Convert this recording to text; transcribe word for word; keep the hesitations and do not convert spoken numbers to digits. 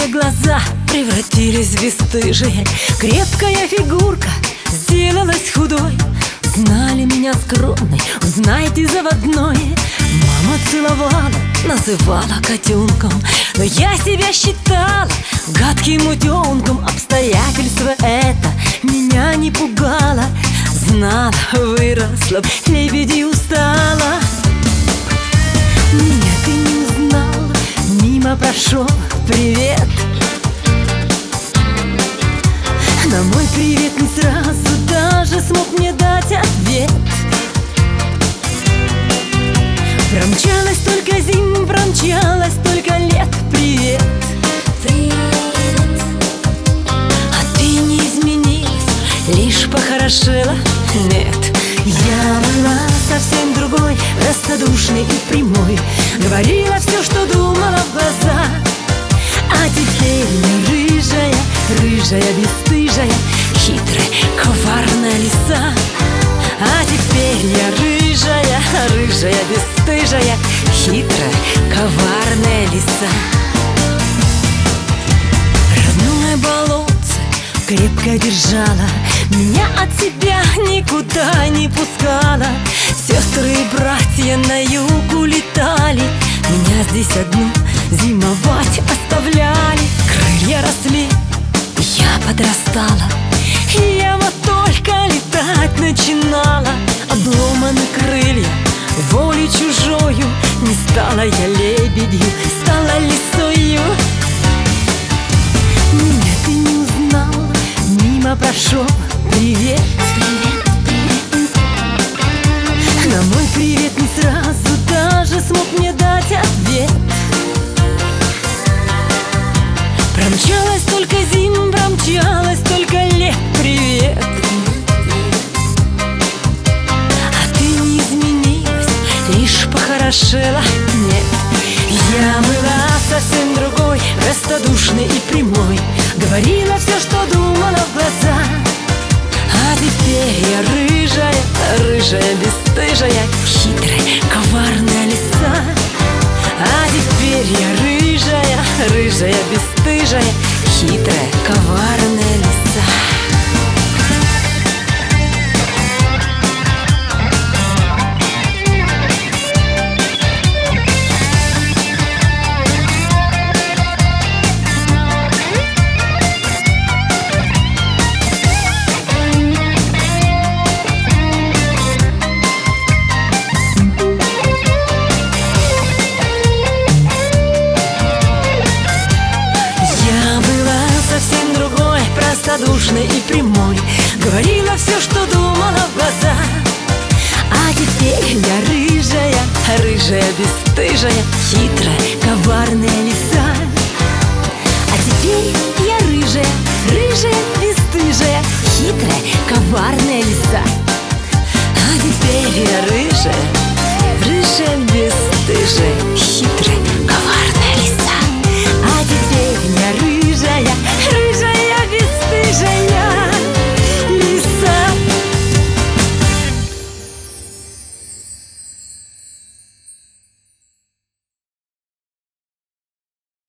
в глаза превратились в бесстыжие. Крепкая фигурка сделалась худой. Знали меня скромной, узнайте заводной. Мама целовала, называла котенком, но я себя считала гадким утенком. Обстоятельства это меня не пугало. Знала, выросла, лебеди устала. Меня ты не узнал, мимо прошел, привет. На мой привет не сразу даже смог мне дать ответ. Промчалась только зим, промчалась только лет, привет. Привет. А ты не изменилась, лишь похорошела, нет. Я была совсем другой, простодушной и прямой. Говорила все, что думала в глаза. А теперь я рыжая, рыжая, бесстыжая, хитрая, коварная лиса. А теперь я рыжая, рыжая, бесстыжая, хитрая, коварная лиса. Родное болотце крепко держала, меня от себя никуда не пускала. Сестры и братья на юг улетали, меня здесь одну зимовать оставляли. Крылья росли, я подрастала, я вот только летать начинала. Обломаны крылья, волей чужою, не стала я лебедью, стала лисою. Меня ты не узнал, мимо прошел, привет. На мой привет не сразу даже смог мне дать ответ. Промчалась только зим, промчалась только лет, привет. А ты не изменилась, лишь похорошела, нет. Я была совсем другой, простодушной и прямой. Говорила все, что думала в глаза. А теперь я рыжая, рыжая, бесстыжая, хитрая, коварная лиса. А теперь я рыжая, рыжая, бесстыжая, хитрая, коварная лиса. Простодушной и прямой, говорила все, что думала в глаза. А теперь я рыжая, рыжая, бесстыжая, хитрая, коварная лиса. А теперь я рыжая, рыжая, бесстыжая, хитрая, коварная лиса. А теперь я